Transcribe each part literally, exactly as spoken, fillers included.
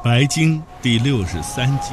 白鲸第六十三集。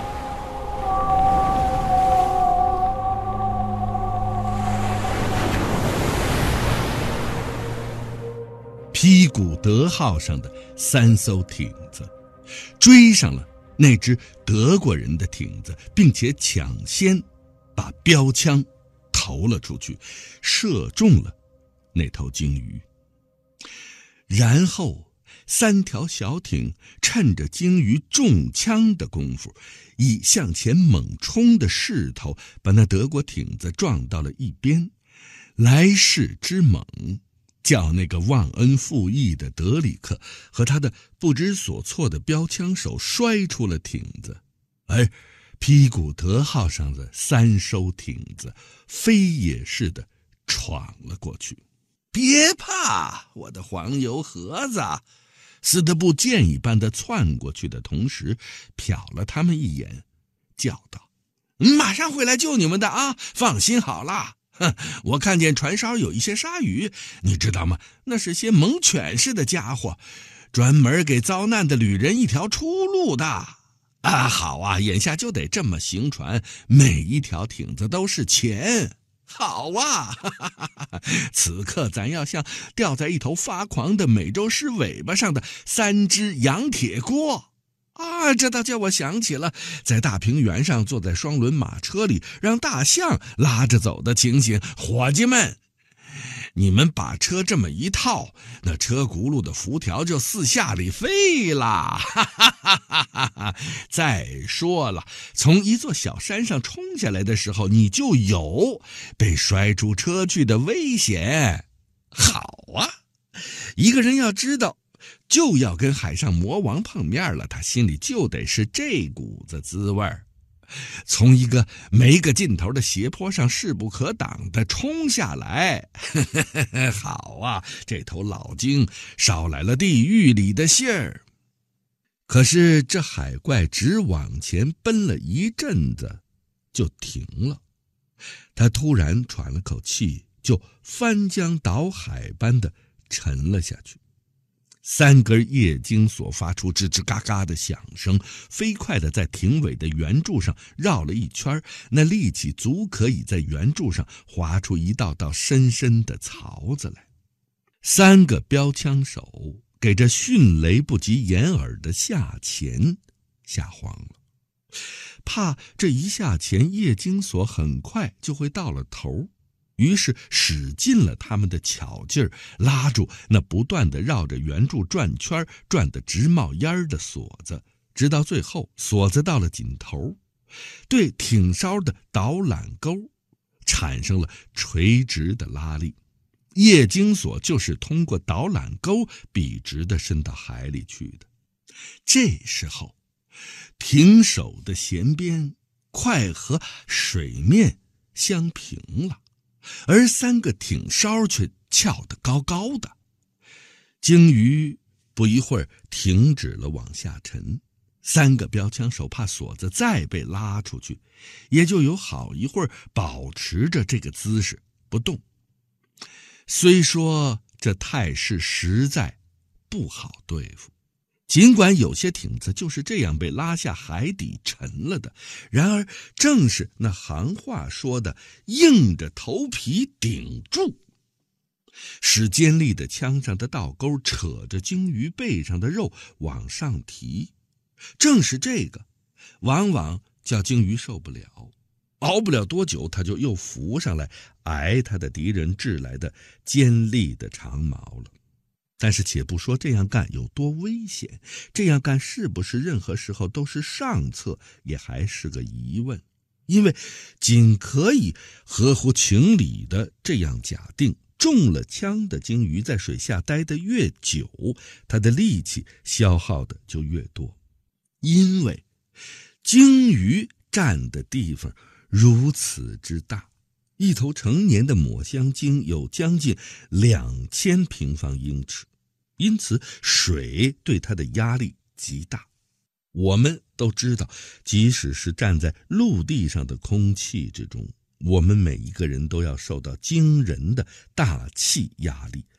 皮古德号上的三艘艇子追上了那只德国人的艇子，并且抢先把标枪投了出去，射中了那头鲸鱼。然后三条小艇趁着鲸鱼中枪的功夫，以向前猛冲的势头把那德国艇子撞到了一边。来势之猛，叫那个忘恩负义的德里克和他的不知所措的标枪手摔出了艇子，而皮古德号上的三艘艇子飞也似的闯了过去。别怕，我的黄油盒子！斯德布箭一般的窜过去的同时，瞟了他们一眼，叫道：“马上会来救你们的啊！放心好了。哼，我看见船梢有一些鲨鱼，你知道吗？那是些猛犬似的家伙，专门给遭难的旅人一条出路的。啊，好啊，眼下就得这么行船，每一条艇子都是钱。好啊，哈哈哈哈，此刻咱要像吊在一头发狂的美洲狮尾巴上的三只羊铁锅啊！这倒叫我想起了在大平原上坐在双轮马车里让大象拉着走的情形。伙计们，你们把车这么一套，那车轱辘的辐条就四下里飞啦！哈哈哈哈哈！再说了，从一座小山上冲下来的时候，你就有被摔出车去的危险。好啊，一个人要知道就要跟海上魔王碰面了，他心里就得是这股子滋味儿。从一个没个尽头的斜坡上势不可挡地冲下来，呵呵呵，好啊，这头老鲸捎来了地狱里的信儿。可是这海怪只往前奔了一阵子就停了，他突然喘了口气，就翻江倒海般的沉了下去。三根叶茎所发出吱吱嘎嘎的响声，飞快地在艇尾的圆柱上绕了一圈，那力气足可以在圆柱上划出一道道深深的槽子来。三个标枪手给这迅雷不及掩耳的下潜吓慌了，怕这一下潜叶茎索很快就会到了头，于是使尽了他们的巧劲儿，拉住那不断地绕着圆柱转圈，转得直冒烟的锁子，直到最后锁子到了尽头，对艇梢的导缆钩产生了垂直的拉力。叶茎索就是通过导缆钩笔直地伸到海里去的。这时候艇手的舷边快和水面相平了，而三个艇梢却翘得高高的。鲸鱼不一会儿停止了往下沉，三个标枪手怕锁子再被拉出去，也就有好一会儿保持着这个姿势不动。虽说这态势实在不好对付，尽管有些艇子就是这样被拉下海底沉了的，然而正是那行话说的硬着头皮顶住，使尖利的枪上的倒钩扯着鲸鱼背上的肉往上提，正是这个往往叫鲸鱼受不了，熬不了多久他就又浮上来挨他的敌人掷来的尖利的长矛了。但是且不说这样干有多危险，这样干是不是任何时候都是上策也还是个疑问。因为仅可以合乎情理的这样假定，中了枪的鲸鱼在水下待得越久，它的力气消耗的就越多。因为鲸鱼占的地方如此之大，一头成年的抹香鲸有将近两千平方英尺，因此水对它的压力极大。我们都知道，即使是站在陆地上的空气之中，我们每一个人都要受到惊人的大气压力。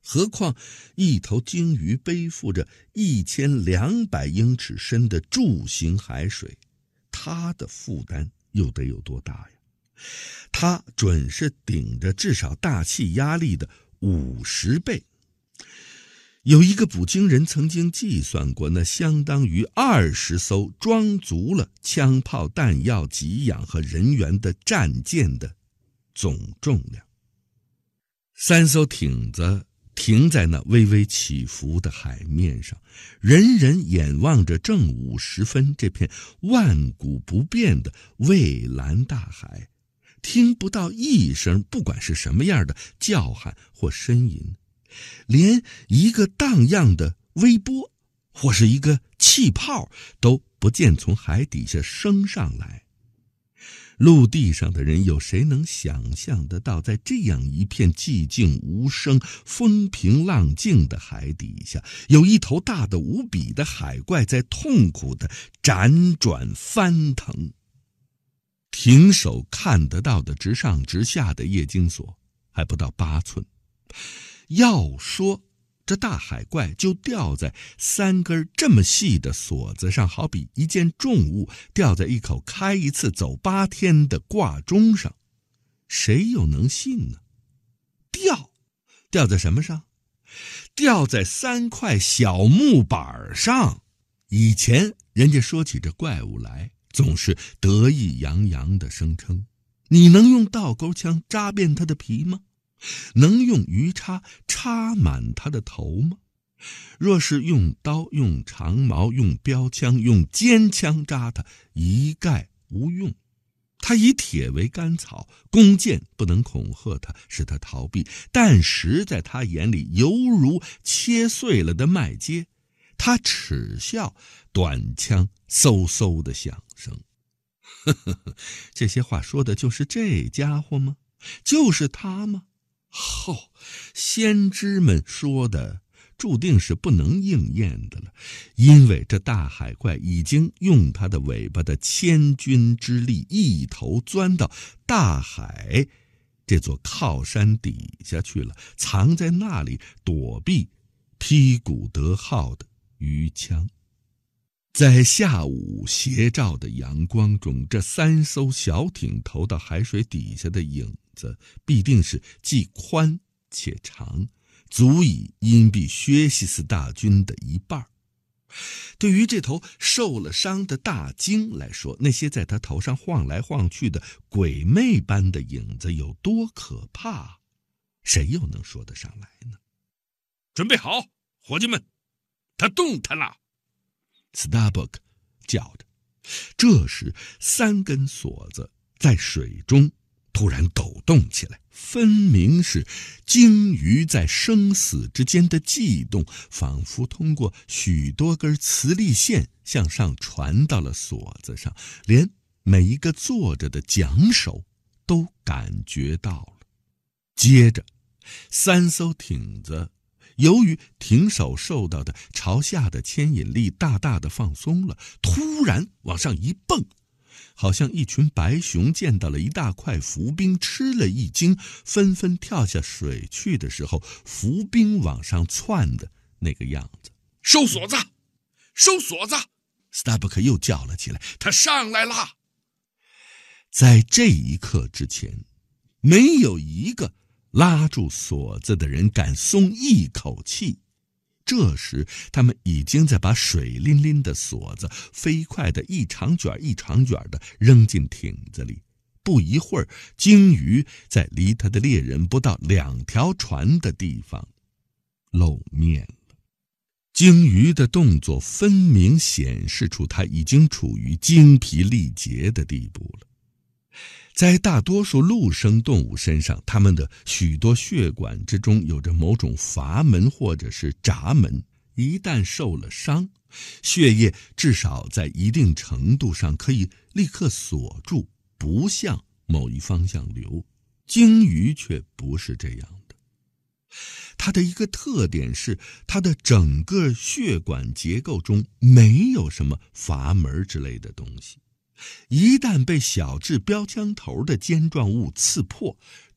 何况一头鲸鱼背负着一千两百英尺深的柱形海水，它的负担又得有多大呀？它准是顶着至少大气压力的五十倍。有一个捕鲸人曾经计算过，那相当于二十艘装足了枪炮、弹药、给养和人员的战舰的总重量。三艘艇子停在那微微起伏的海面上，人人眼望着正午时分这片万古不变的蔚蓝大海，听不到一声不管是什么样的叫喊或呻吟，连一个荡漾的微波或是一个气泡都不见从海底下升上来。陆地上的人有谁能想象得到，在这样一片寂静无声、风平浪静的海底下，有一头大得无比的海怪在痛苦地辗转翻腾。艇手看得到的直上直下的液晶锁还不到八寸，要说这大海怪就吊在三根这么细的锁子上，好比一件重物吊在一口开一次走八天的挂钟上，谁又能信呢？吊吊在什么上？吊在三块小木板上。以前人家说起这怪物来，总是得意洋洋地声称，你能用倒钩枪扎遍它的皮吗？能用鱼叉插满它的头吗？若是用刀、用长矛、用标枪、用尖枪扎它，一概无用。它以铁为干草，弓箭不能恐吓它，使它逃避，弹石在他眼里犹如切碎了的麦秸。他耻笑短枪嗖嗖的响声。呵呵呵，这些话说的就是这家伙吗？就是他吗？后先知们说的注定是不能应验的了，因为这大海怪已经用它的尾巴的千钧之力一头钻到大海这座靠山底下去了，藏在那里躲避披古德号的鱼枪。在下午斜照的阳光中，这三艘小艇投到海水底下的影子必定是既宽且长，足以荫蔽薛西斯大军的一半。对于这头受了伤的大鲸来说，那些在他头上晃来晃去的鬼魅般的影子有多可怕，谁又能说得上来呢？准备好，伙计们，他动弹了！斯达伯克叫着。这时三根锁子在水中突然抖动起来，分明是鲸鱼在生死之间的悸动，仿佛通过许多根磁力线向上传到了锁子上，连每一个坐着的桨手都感觉到了。接着三艘艇子由于艇手受到的朝下的牵引力大大的放松了，突然往上一蹦，好像一群白熊见到了一大块浮冰，吃了一惊，纷纷跳下水去的时候，浮冰往上窜的那个样子。收锁子，收锁子！斯塔伯克又叫了起来，他上来了。在这一刻之前，没有一个拉住锁子的人敢松一口气。这时他们已经在把水淋淋的锁子飞快的一长卷一长卷的扔进艇子里。不一会儿，鲸鱼在离他的猎人不到两条船的地方露面了。鲸鱼的动作分明显示出它已经处于精疲力竭的地步了。在大多数陆生动物身上，它们的许多血管之中有着某种阀门或者是闸门，一旦受了伤，血液至少在一定程度上可以立刻锁住，不向某一方向流。鲸鱼却不是这样的。它的一个特点是，它的整个血管结构中没有什么阀门之类的东西。一旦被小至标枪头的尖状物刺破，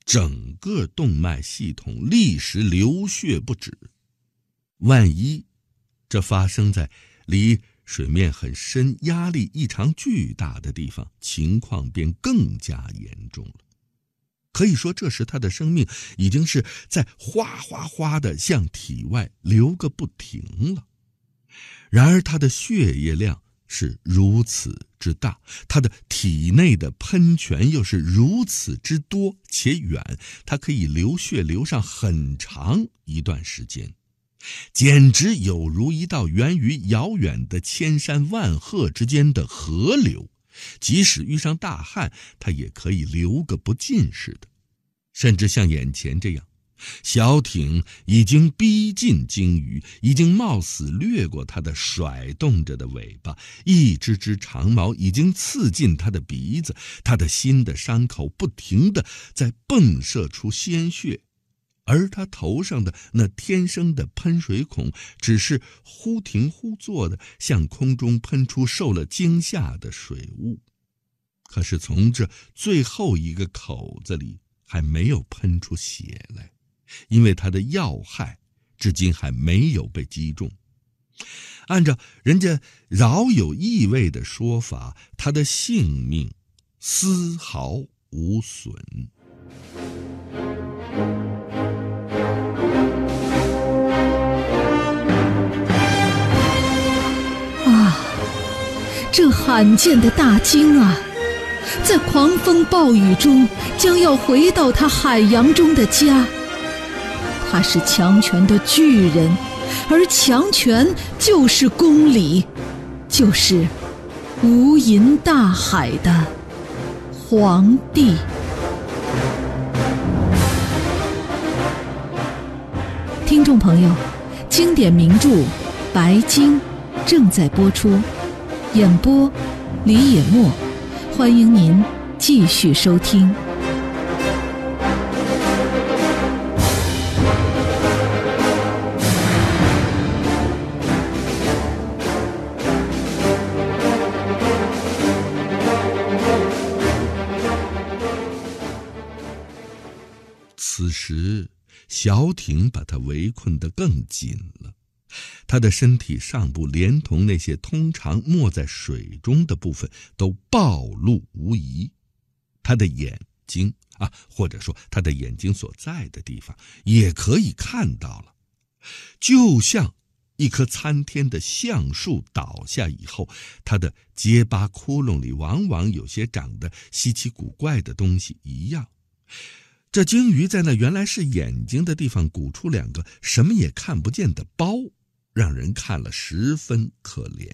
整个动脉系统立时流血不止。万一这发生在离水面很深、压力异常巨大的地方，情况便更加严重了。可以说，这时他的生命已经是在哗哗哗地向体外流个不停了。然而他的血液量是如此之大，他的体内的喷泉又是如此之多且远，他可以流血流上很长一段时间，简直有如一道源于遥远的千山万壑之间的河流，即使遇上大旱，它也可以流个不尽似的。甚至像眼前这样，小艇已经逼近鲸鱼，已经冒死掠过它的甩动着的尾巴，一只只长毛已经刺进它的鼻子，它的新的伤口不停地在迸射出鲜血，而他头上的那天生的喷水孔只是忽停忽作的向空中喷出受了惊吓的水雾。可是从这最后一个口子里还没有喷出血来，因为他的要害至今还没有被击中。按照人家饶有意味的说法，他的性命丝毫无损。 啊，这罕见的大鲸啊，在狂风暴雨中将要回到它海洋中的家。他是强权的巨人，而强权就是公理，就是无垠大海的皇帝。听众朋友，经典名著《白鲸》正在播出，演播李野墨，欢迎您继续收听。 此时小艇把他围困得更紧了，他的身体上部连同那些通常没在水中的部分都暴露无遗，他的眼睛啊，或者说他的眼睛所在的地方也可以看到了，就像一棵参天的橡树倒下以后，它的结巴窟窿里往往有些长得稀奇古怪的东西一样。这鲸鱼在那原来是眼睛的地方鼓出两个什么也看不见的包，让人看了十分可怜。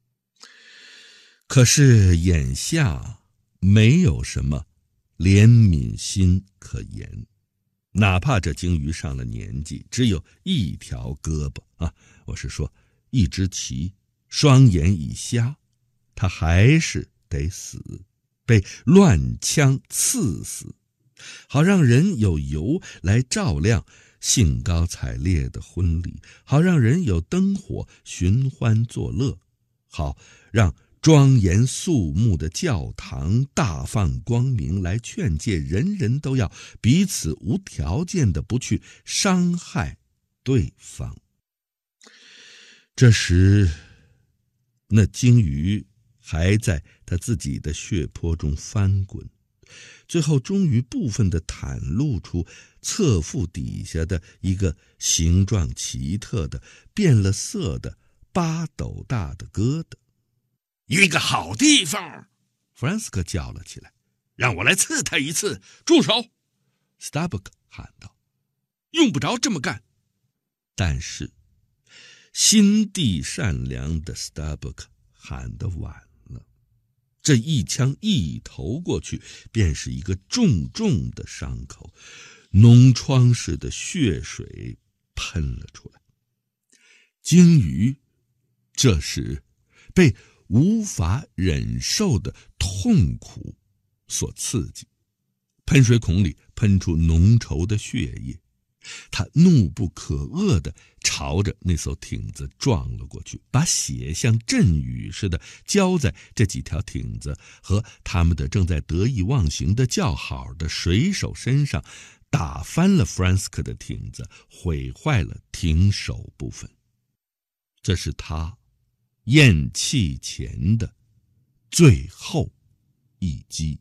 可是眼下没有什么怜悯心可言，哪怕这鲸鱼上了年纪，只有一条胳膊啊，我是说一只鳍，双眼已瞎，它还是得死，被乱枪刺死，好让人有油来照亮兴高采烈的婚礼，好让人有灯火寻欢作乐，好让庄严肃穆的教堂大放光明，来劝诫人人都要彼此无条件的不去伤害对方。这时那鲸鱼还在他自己的血泊中翻滚，最后终于部分地袒露出侧腹底下的一个形状奇特的变了色的八斗大的疙瘩。 一个好地方， 弗兰斯科叫了起来， 让我来刺他一次。住手！ 斯塔布克喊道， 用不着这么干。 但是心地善良的斯塔布克喊得晚了，这一枪一投过去，便是一个重重的伤口，脓疮似的血水喷了出来。鲸鱼这时被无法忍受的痛苦所刺激，喷水孔里喷出浓稠的血液， 他怒不可遏地朝着那艘艇子撞了过去，把血像阵雨似的浇在这几条艇子和他们的正在得意忘形的叫好的水手身上，打翻了弗兰斯克的艇子，毁坏了艇首部分。这是他咽气前的最后一击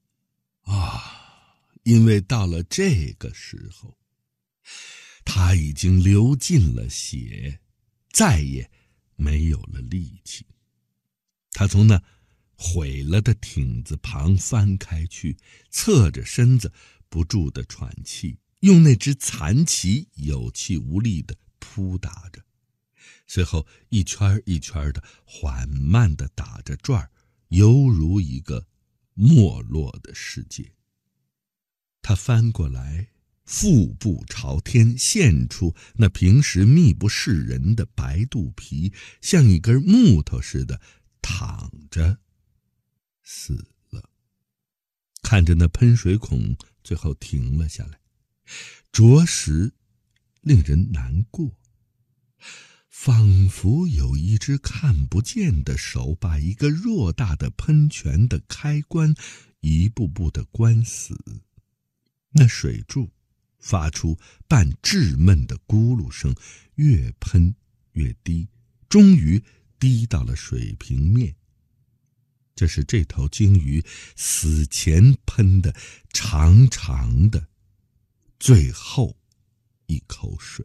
啊！因为到了这个时候，他已经流尽了血，再也没有了力气。他从那毁了的艇子旁翻开去，侧着身子不住地喘气，用那只残旗有气无力地扑打着，随后一圈一圈的缓慢地打着转，犹如一个没落的世界。他翻过来，腹部朝天，现出那平时密不示人的白肚皮，像一根木头似的躺着死了。看着那喷水孔最后停了下来，着实令人难过，仿佛有一只看不见的手把一个偌大的喷泉的开关一步步地关死。那水柱发出半稚闷的咕噜声，越喷越低，终于低到了水平面。这是这头鲸鱼死前喷的长长的最后一口水。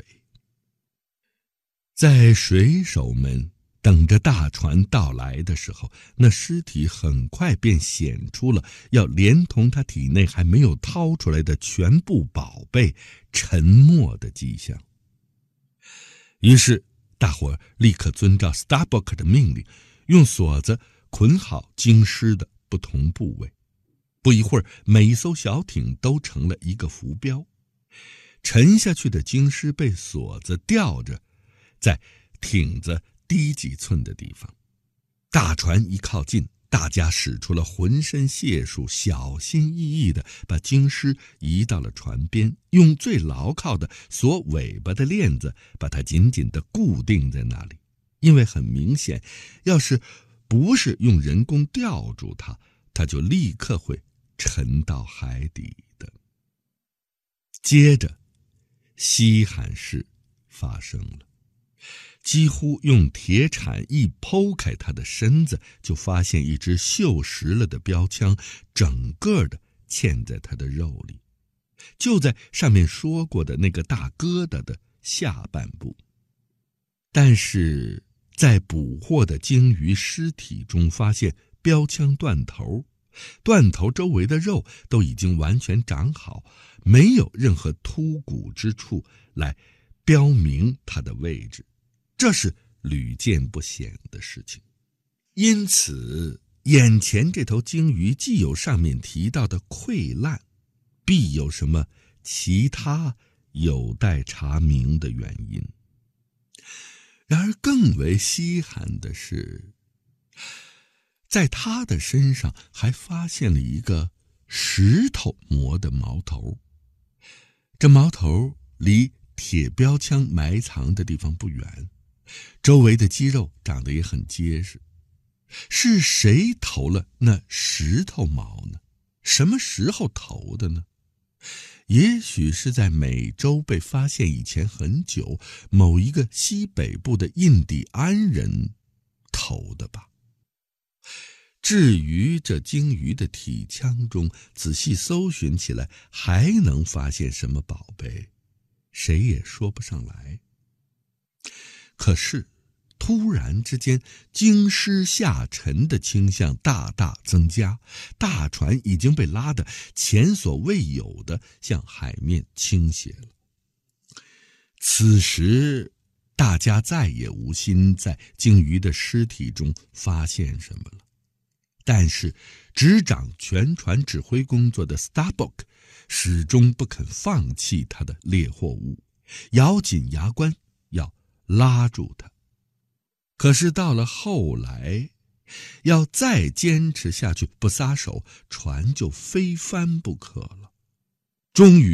在水手们等着大船到来的时候，那尸体很快便显出了要连同他体内还没有掏出来的全部宝贝沉没的迹象。于是大伙立刻遵照 Starbuck 的命令，用锁子捆好鲸尸的不同部位。不一会儿，每一艘小艇都成了一个浮标。沉下去的鲸尸被锁子吊着，在艇子低几寸的地方。大船一靠近，大家使出了浑身解数，小心翼翼地把鲸尸移到了船边，用最牢靠的锁尾巴的链子把它紧紧地固定在那里。因为很明显，要是不是用人工吊住它，它就立刻会沉到海底的。接着稀罕事发生了，几乎用铁铲一剖开他的身子，就发现一只锈蚀了的标枪整个的嵌在他的肉里，就在上面说过的那个大疙瘩的下半部。但是在捕获的鲸鱼尸体中发现标枪断头，断头周围的肉都已经完全长好，没有任何凸骨之处来标明它的位置，这是屡见不鲜的事情。因此眼前这头鲸鱼既有上面提到的溃烂，必有什么其他有待查明的原因。然而更为稀罕的是，在他的身上还发现了一个石头磨的矛头。这矛头离铁标枪埋藏的地方不远，周围的肌肉长得也很结实。是谁投了那石头矛呢？什么时候投的呢？也许是在美洲被发现以前很久，某一个西北部的印第安人投的吧。至于这鲸鱼的体腔中仔细搜寻起来还能发现什么宝贝，谁也说不上来。可是突然之间，鲸尸下沉的倾向大大增加，大船已经被拉得前所未有的向海面倾斜了。此时大家再也无心在鲸鱼的尸体中发现什么了，但是执掌全船指挥工作的 Starbuck 始终不肯放弃他的猎获物，咬紧牙关要拉住他。可是到了后来，要再坚持下去不撒手，船就非翻不可了。终于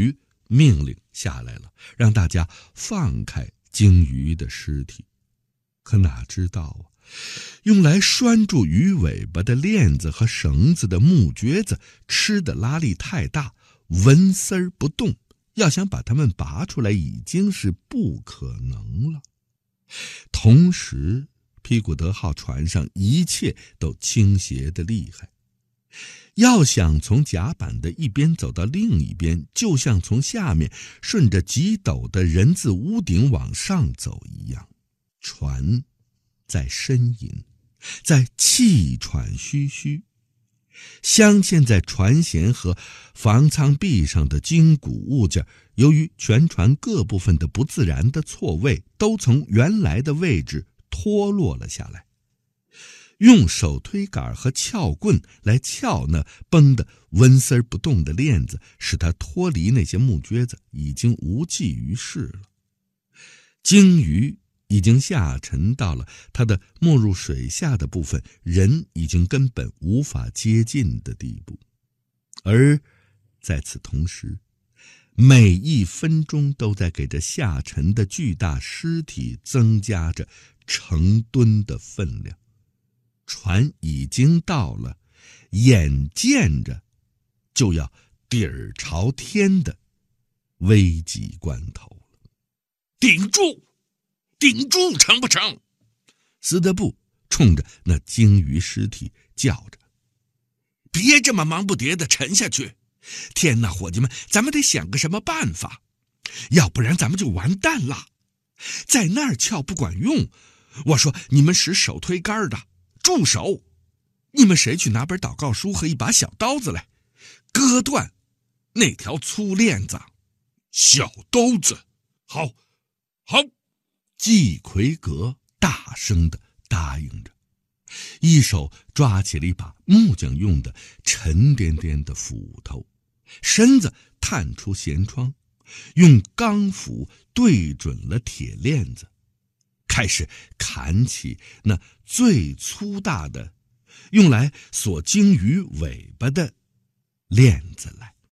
命令下来了，让大家放开鲸鱼的尸体。可哪知道啊，用来拴住鱼尾巴的链子和绳子的木橛子吃的拉力太大，纹丝儿不动，要想把它们拔出来已经是不可能了。同时，皮古德号船上一切都倾斜得厉害，要想从甲板的一边走到另一边，就像从下面顺着几陡的人字屋顶往上走一样。船在呻吟，在气喘吁吁，镶嵌在船舷和防舱壁上的筋骨物件，由于全船各部分的不自然的错位，都从原来的位置脱落了下来。用手推杆和撬棍来撬那绷得纹丝不动的链子，使它脱离那些木橛子，已经无济于事了。鲸鱼已经下沉到了它的没入水下的部分，人已经根本无法接近的地步。而在此同时，每一分钟都在给这下沉的巨大尸体增加着成吨的分量。船已经到了眼见着就要底儿朝天的危急关头了。 顶住，顶住，成不成？ 斯德布冲着那鲸鱼尸体叫着：“ 别这么忙不迭地沉下去！天哪，伙计们，咱们得想个什么办法，要不然咱们就完蛋了。在那儿撬不管用，我说你们使手推杆的住手！你们谁去拿本祷告书和一把小刀子来，割断那条粗链子。” 小刀子，好，好。 季奎格大声地答应着，一手抓起了一把木匠用的沉甸甸的斧头，身子探出舷窗，用钢斧对准了铁链子，开始砍起那最粗大的用来锁鲸鱼尾巴的链子来。